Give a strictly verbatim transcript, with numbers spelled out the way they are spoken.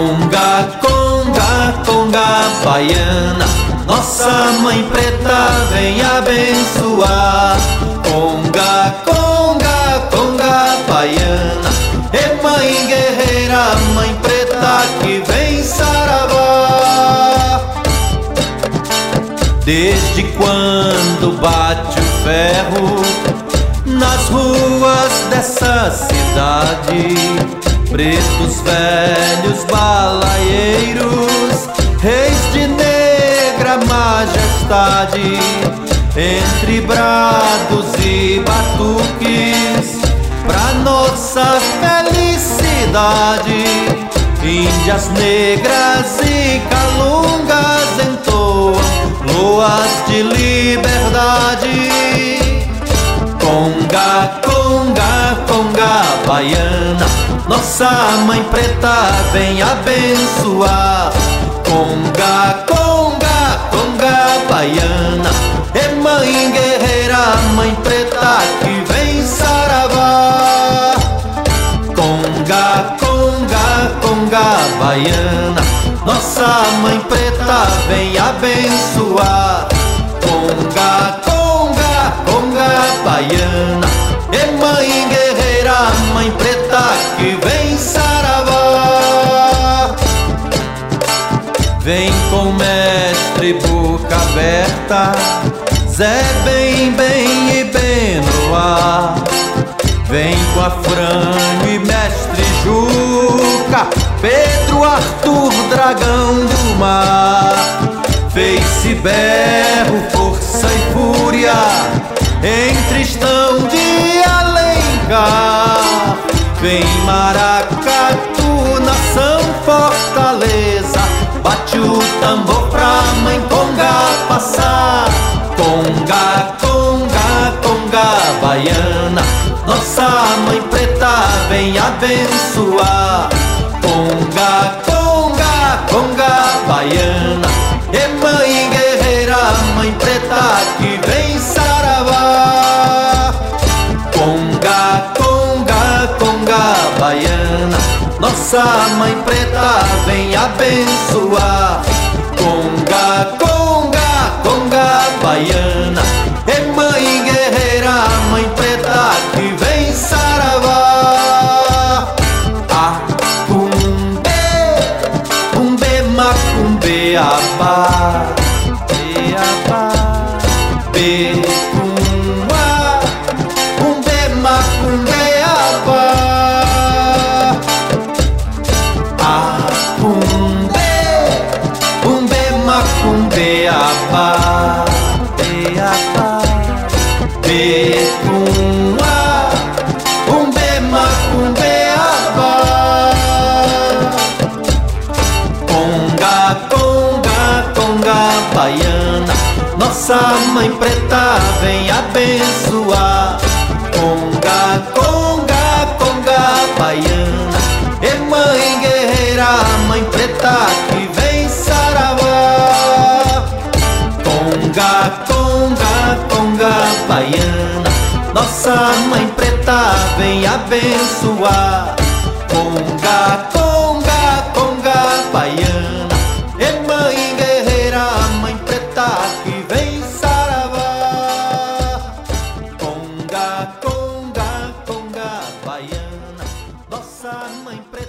Conga, conga, conga baiana, nossa mãe preta vem abençoar. Conga, conga, conga baiana, é mãe guerreira, mãe preta que vem saravá. Desde quando bate o ferro nas ruas dessa cidade, pretos velhos balaeiros, reis de negra majestade, entre brados e batuques, pra nossa felicidade, índias negras e calungas entoam loas de liberdade. Conga, conga, conga baiana, nossa mãe preta vem abençoar. Conga, conga, conga baiana, é mãe guerreira, mãe preta que vem saravá. Conga, conga, conga baiana, nossa mãe preta vem abençoar. Conga, conga, conga baiana, é mãe guerreira, mãe preta que vem saravá. Vem com mestre boca aberta, Zé bem, bem e Benoá. Vem com Afrânio e mestre Juca, Pedro, Arthur, dragão do mar. Fez-se berro, força e fúria em Tristão de Alencar. Vem maracatu, nação fortaleza, bate o tambor pra mãe conga passar. Conga, conga, conga baiana, nossa mãe preta vem abençoar. Conga, conga, conga baiana, é mãe guerreira, mãe preta que vem saravá. Conga, conga, conga baiana, nossa mãe preta vem abençoar. Conga, conga, conga baiana, é mãe guerreira, mãe preta que vem saravá. Ah, cumbe, cumbe, macumbe, abá, beabá, becumba, cumbe, macumbe, abá. Ah, cumbe, cumbe, macumbe, abá, beabá, becumba, cumbe, macumbe, abá. Conga, conga, conga baiana, nossa mãe preta vem abençoar. Conga, conga, conga baiana, é mãe guerreira, mãe preta que vem saravá. Conga, conga, conga baiana, nossa mãe preta vem abençoar. Conga, conga, conga baiana, é mãe guerreira, mãe preta que vem saravá. Conga, conga, conga baiana, nossa mãe preta